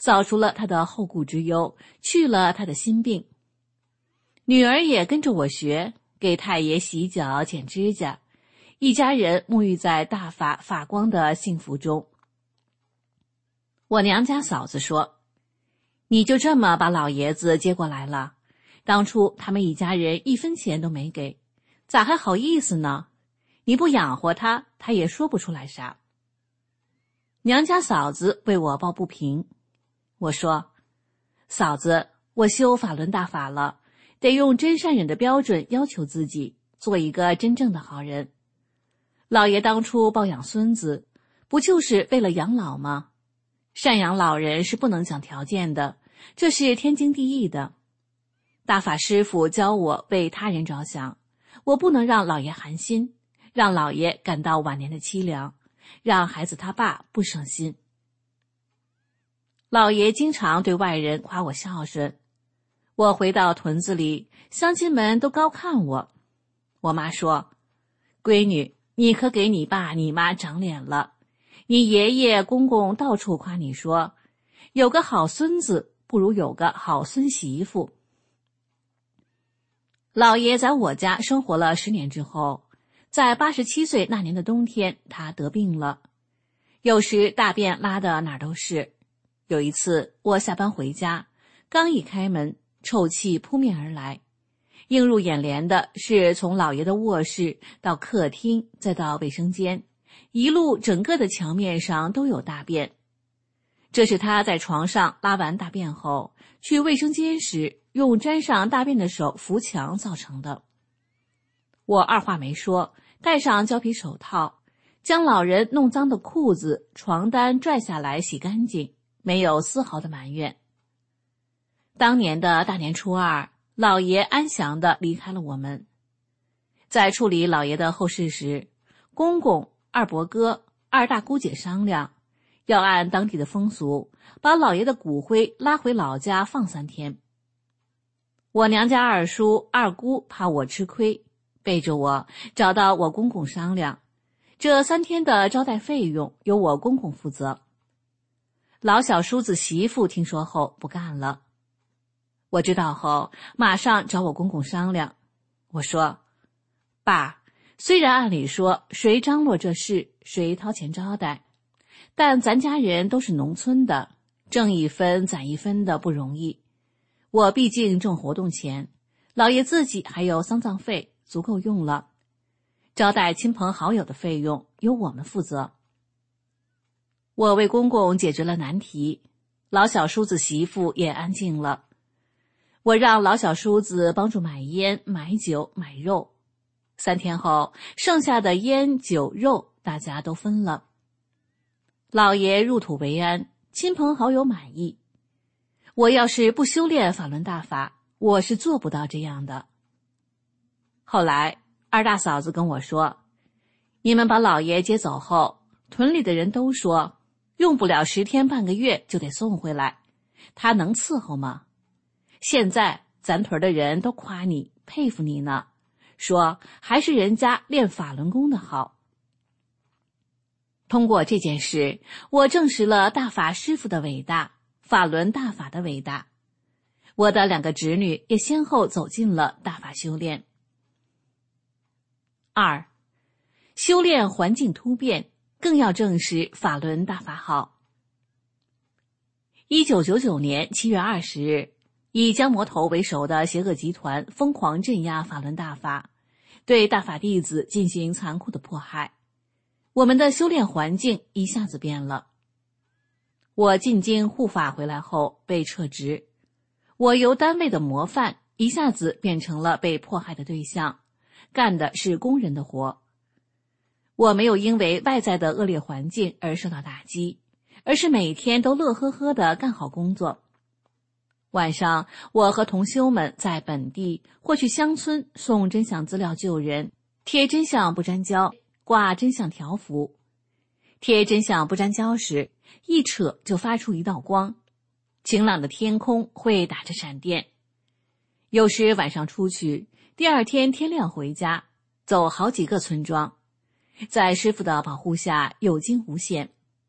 扫除了他的后顾之忧，去了他的心病。女儿也跟着我学，给太爷洗脚剪指甲，一家人沐浴在大法发光的幸福中。我娘家嫂子说，你就这么把老爷子接过来了？当初他们一家人一分钱都没给，咋还好意思呢？你不养活他，他也说不出来啥。娘家嫂子为我抱不平。我说，嫂子，我修法轮大法了，得用真善忍的标准要求自己，做一个真正的好人。老爷当初抱养孙子，不就是为了养老吗？赡养老人是不能讲条件的，这是天经地义的。大法师父教我为他人着想，我不能让老爷寒心，让老爷感到晚年的凄凉，让孩子他爸不省心。老爷经常对外人夸我孝顺，我回到屯子里，乡亲们都高看我。我妈说，闺女，你可给你爸你妈长脸了，你爷爷公公到处夸你说，有个好孙子不如有个好孙媳妇。老爷在我家生活了十年之后，在八十七岁那年的冬天，他得病了，有时大便拉的哪儿都是。有一次我下班回家，刚一开门，臭气扑面而来，映入眼帘的是从老爷的卧室到客厅再到卫生间，一路整个的墙面上都有大便。这是他在床上拉完大便后，去卫生间时用沾上大便的手扶墙造成的。我二话没说，戴上胶皮手套，将老人弄脏的裤子、床单拽下来洗干净，没有丝毫的埋怨。当年的大年初二，老爷安详地离开了我们。在处理老爷的后事时，公公、二伯哥、二大姑姐商量，要按当地的风俗，把老爷的骨灰拉回老家放三天。我娘家二叔、二姑怕我吃亏，背着我找到我公公商量，这三天的招待费用由我公公负责。老小叔子媳妇听说后不干了，我知道后马上找我公公商量。我说，爸，虽然按理说谁张罗这事谁掏钱招待，但咱家人都是农村的，挣一分攒一分的不容易。我毕竟挣活动钱，老爷自己还有丧葬费，足够用了。招待亲朋好友的费用由我们负责。我为公公解决了难题，老小叔子媳妇也安静了。我让老小叔子帮助买烟、买酒、买肉。三天后，剩下的烟、酒、肉大家都分了。老爷入土为安，亲朋好友满意。我要是不修炼法轮大法，我是做不到这样的。后来二大嫂子跟我说，你们把老爷接走后，屯里的人都说用不了十天半个月就得送回来，他能伺候吗？现在咱屯的人都夸你佩服你呢，说还是人家练法轮功的好。通过这件事，我证实了大法师父的伟大，法轮大法的伟大。我的两个侄女也先后走进了大法修炼。二，修炼环境突变，更要证实法轮大法好。一九九九年七月二十日，以江魔头为首的邪恶集团疯狂镇压法轮大法，对大法弟子进行残酷的迫害。我们的修炼环境一下子变了。我进京护法回来后被撤职，我由单位的模范一下子变成了被迫害的对象，干的是工人的活。我没有因为外在的恶劣环境而受到打击，而是每天都乐呵呵地干好工作。晚上，我和同修们在本地或去乡村送真相资料救人，贴真相不沾胶，挂真相条幅。贴真相不沾胶时，一扯就发出一道光，晴朗的天空会打着闪电。有时晚上出去，第二天天亮回家，走好几个村庄，在师父的保护下有惊无险。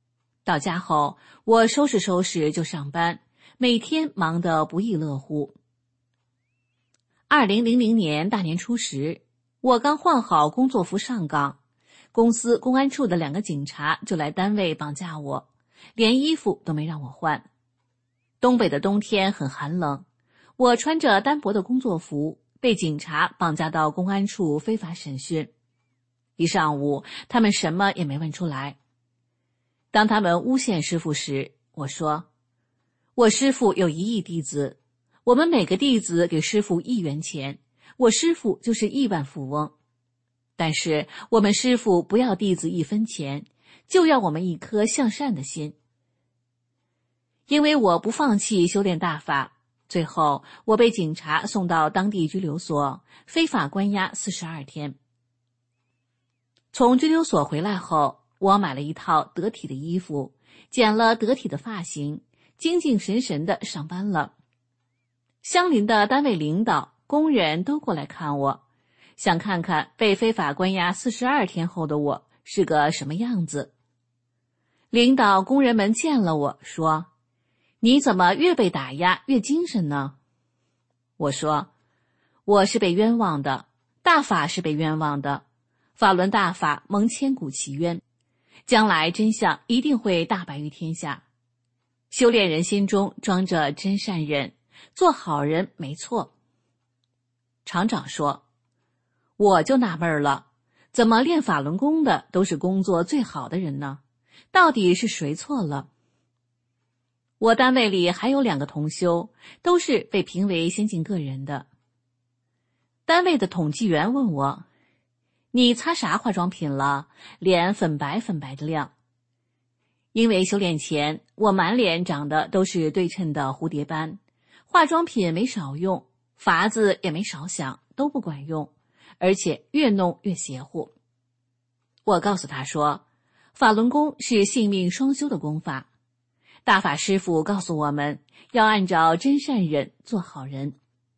到家后，我收拾收拾就上班，每天忙得不亦乐乎。二零零零年大年初十，我刚换好工作服上岗，公司公安处的两个警察就来单位绑架我，连衣服都没让我换。东北的冬天很寒冷，我穿着单薄的工作服，被警察绑架到公安处非法审讯。一上午，他们什么也没问出来。当他们诬陷师傅时，我说，我师傅有一亿弟子，我们每个弟子给师傅一元钱，我师傅就是亿万富翁。但是我们师傅不要弟子一分钱，就要我们一颗向善的心。因为我不放弃修炼大法，最后我被警察送到当地拘留所，非法关押四十二天。从拘留所回来后，我买了一套得体的衣服，剪了得体的发型，精精神神的上班了。相邻的单位领导、工人都过来看我，想看看被非法关押四十二天后的我是个什么样子。领导、工人们见了我说，你怎么越被打压越精神呢？我说，我是被冤枉的，大法是被冤枉的，法轮大法蒙千古奇冤，将来真相一定会大白于天下。修炼人心中装着真善忍，做好人没错。厂长说，我就纳闷了，怎么练法轮功的都是工作最好的人呢？到底是谁错了？我单位里还有两个同修，都是被评为先进个人的。单位的统计员问我，你擦啥化妆品了？脸粉白粉白的亮。因为修炼前，我满脸长的都是对称的蝴蝶斑，化妆品没少用，法子也没少想，都不管用，而且越弄越邪乎。我告诉他说，法轮功是性命双修的功法，大法师父告诉我们要按照真善忍做好人。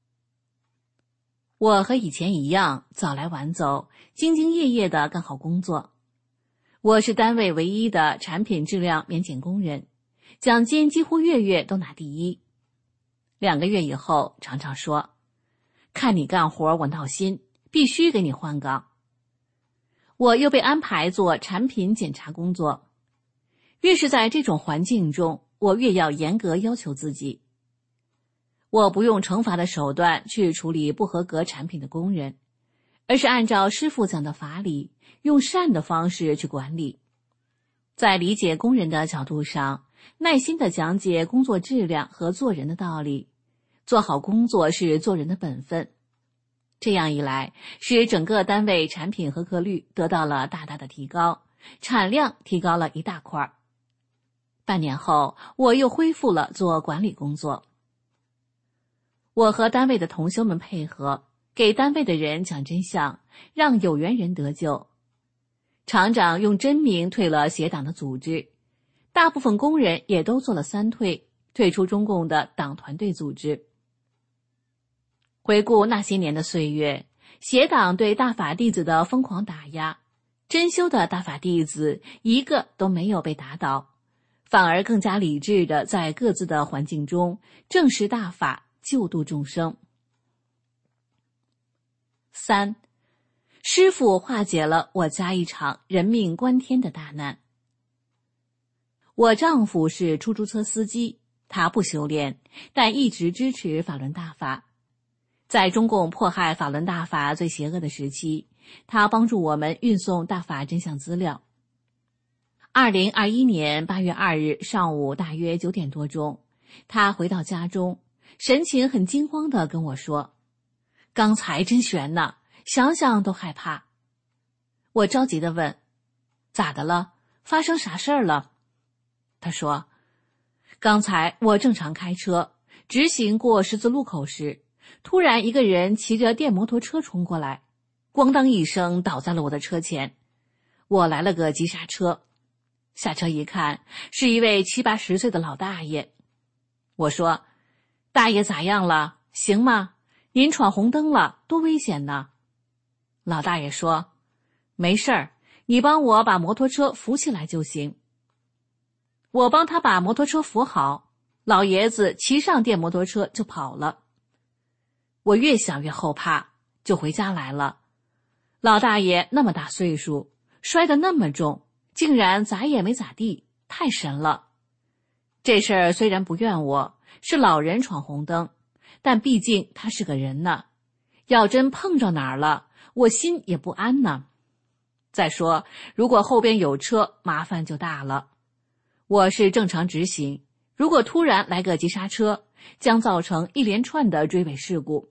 我和以前一样，早来晚走，兢兢业业地干好工作。我是单位唯一的产品质量免检工人，奖金几乎月月都拿第一。两个月以后，厂长说，看你干活我闹心，必须给你换岗。我又被安排做产品检查工作。越是在这种环境中，我越要严格要求自己。我不用惩罚的手段去处理不合格产品的工人，而是按照师父讲的法理，用善的方式去管理。在理解工人的角度上，耐心地讲解工作质量和做人的道理。做好工作是做人的本分。这样一来，使整个单位产品合格率得到了大大的提高，产量提高了一大块。半年后，我又恢复了做管理工作。我和单位的同修们配合，给单位的人讲真相，让有缘人得救。厂长用真名退了邪党的组织，大部分工人也都做了三退，退出中共的党团队组织。回顾那些年的岁月，邪党对大法弟子的疯狂打压，真修的大法弟子一个都没有被打倒，反而更加理智地在各自的环境中正视大法，救度众生。三，师父化解了我家一场人命关天的大难。我丈夫是出租车司机，他不修炼，但一直支持法轮大法。在中共迫害法轮大法最邪恶的时期，他帮助我们运送大法真相资料。二零二一年八月二日上午大约九点多钟，他回到家中，神情很惊慌地跟我说，刚才真悬呐，想想都害怕。我着急地问，咋的了？发生啥事儿了？他说，刚才我正常开车，直行过十字路口时，突然一个人骑着电摩托车冲过来，咣当一声倒在了我的车前。我来了个急刹车，下车一看，是一位七八十岁的老大爷。我说，大爷咋样了？行吗？您闯红灯了，多危险呢。老大爷说，没事儿，你帮我把摩托车扶起来就行。 我帮他把摩托车扶好，老爷子骑上电摩托车就跑了。我越想越后怕，就回家来了。老大爷那么大岁数，摔得那么重，竟然咋也没咋地，太神了。这事儿虽然不怨我，是老人闯红灯，但毕竟他是个人呢，要真碰着哪儿了，我心也不安呢。再说，如果后边有车，麻烦就大了。我是正常直行，如果突然来个急刹车，将造成一连串的追尾事故。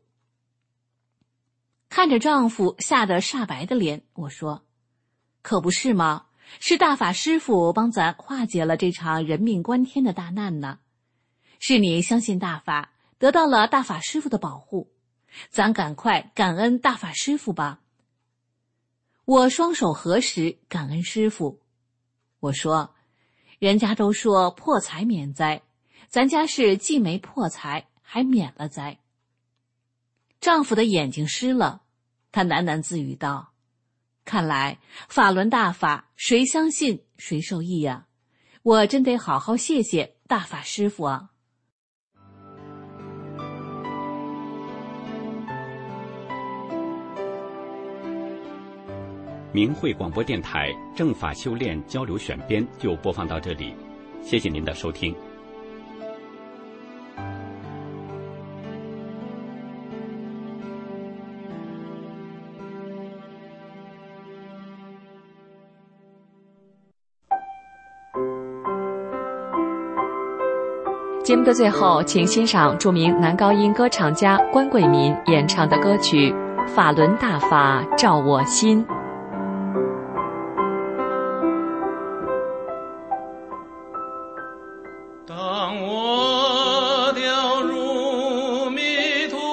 看着丈夫吓得煞白的脸，我说：可不是吗？是大法师父帮咱化解了这场人命关天的大难呢。是你相信大法，得到了大法师父的保护，咱赶快感恩大法师父吧。我双手合十，感恩师父。我说，人家都说破财免灾，咱家是既没破财，还免了灾。丈夫的眼睛湿了，他喃喃自语道：看来法轮大法，谁相信谁受益呀、啊！我真得好好谢谢大法师父啊！ 明慧广播电台正法修炼交流选编就播放到这里，谢谢您的收听。 节目的最后，请欣赏著名男高音歌唱家关贵民演唱的歌曲《法轮大法照我心》。 当我掉入迷途，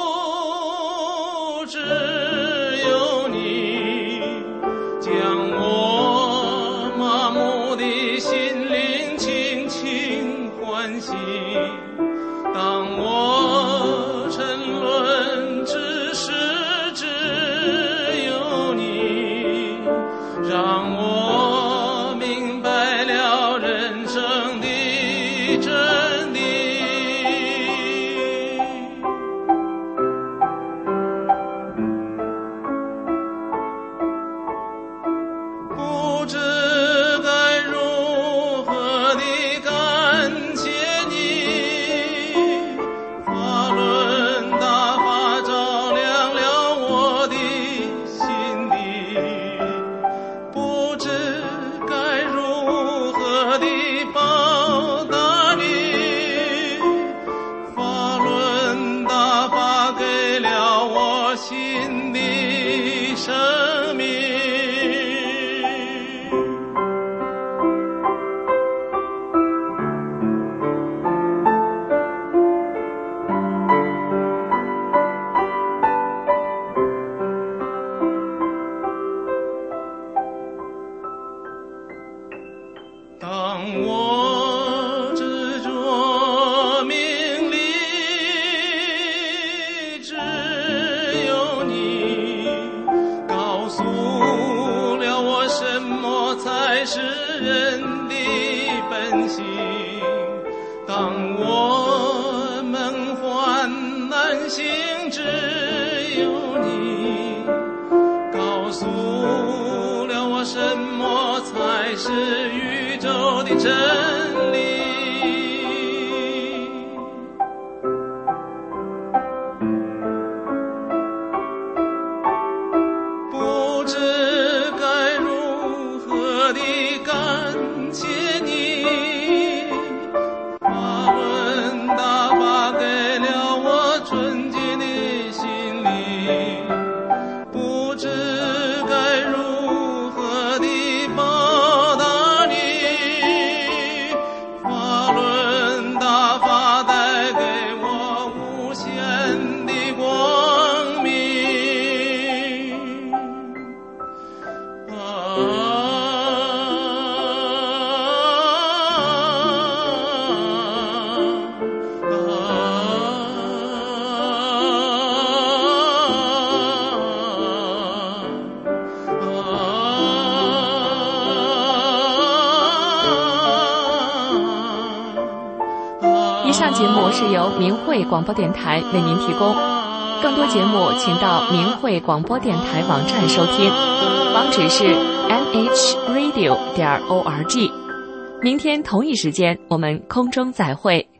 只有你将我麻木的心灵轻轻唤醒。当我沉沦，只是只有你让我明白了人生的真理。不知该如何地感谢你，法轮大法照亮了我的心底，不知该如何地报答你，法轮大法给了我新的生命。当我执着名利，只有你告诉了我什么才是人的本性。当我梦幻难醒，只有你告诉了我什么才是宇宙的真理。不知该如何地感谢你，法轮大法给了我纯洁的心灵，不知该如何地报答你， 上节目是由明慧广播电台为您提供，更多节目请到明慧广播电台网站收听，网址是 m h radio 点 org。明天同一时间我们空中再会。